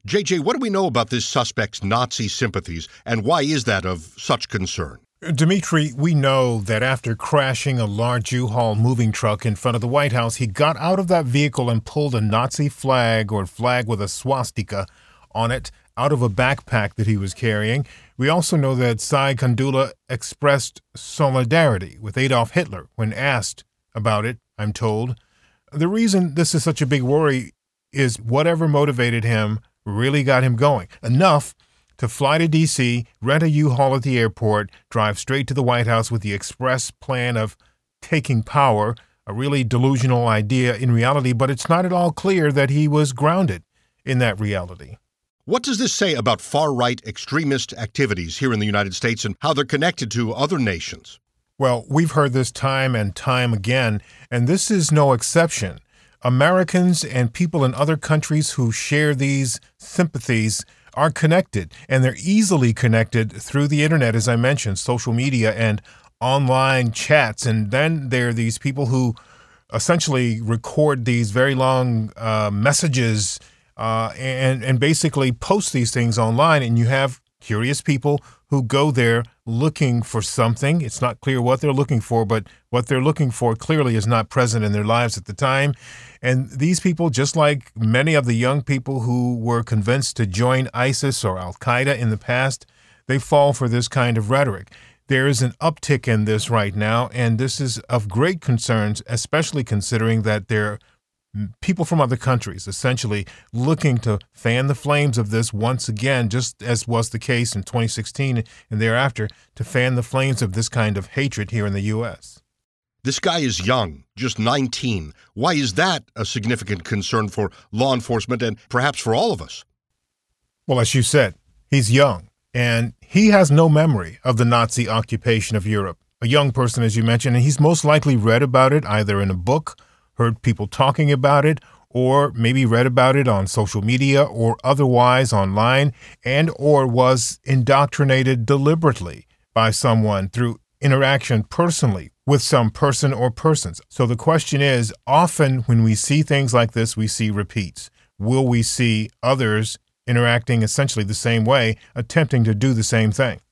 JJ, what do we know about this suspect's Nazi sympathies, and why is that of such concern? Dimitri, we know that after crashing a large U-Haul moving truck in front of the White House, he got out of that vehicle and pulled a Nazi flag or flag with a swastika on it out of a backpack that he was carrying. We also know that Sai Kandula expressed solidarity with Adolf Hitler when asked about it, I'm told. The reason this is such a big worry is whatever motivated him really got him going. Enough to fly to D.C., rent a U-Haul at the airport, drive straight to the White House with the express plan of taking power, a really delusional idea in reality, but it's not at all clear that he was grounded in that reality. What does this say about far-right extremist activities here in the United States and how they're connected to other nations? Well, we've heard this time and time again, and this is no exception. Americans and people in other countries who share these sympathies are connected, and they're easily connected through the internet, as I mentioned, social media and online chats. And then there are these people who essentially record these very long messages and basically post these things online. And you have curious people who go there looking for something. It's not clear what they're looking for, but what they're looking for clearly is not present in their lives at the time. And these people, just like many of the young people who were convinced to join ISIS or Al-Qaeda in the past, they fall for this kind of rhetoric. There is an uptick in this right now, and this is of great concern, especially considering that there are people from other countries essentially looking to fan the flames of this once again, just as was the case in 2016 and thereafter, to fan the flames of this kind of hatred here in the U.S. This guy is young, just 19. Why is that a significant concern for law enforcement and perhaps for all of us? Well, as you said, he's young, and he has no memory of the Nazi occupation of Europe. A young person, as you mentioned, and he's most likely read about it either in a book, heard people talking about it, or maybe read about it on social media or otherwise online, and or was indoctrinated deliberately by someone through interaction personally with some person or persons. So the question is, often when we see things like this, we see repeats. Will we see others interacting essentially the same way, attempting to do the same thing?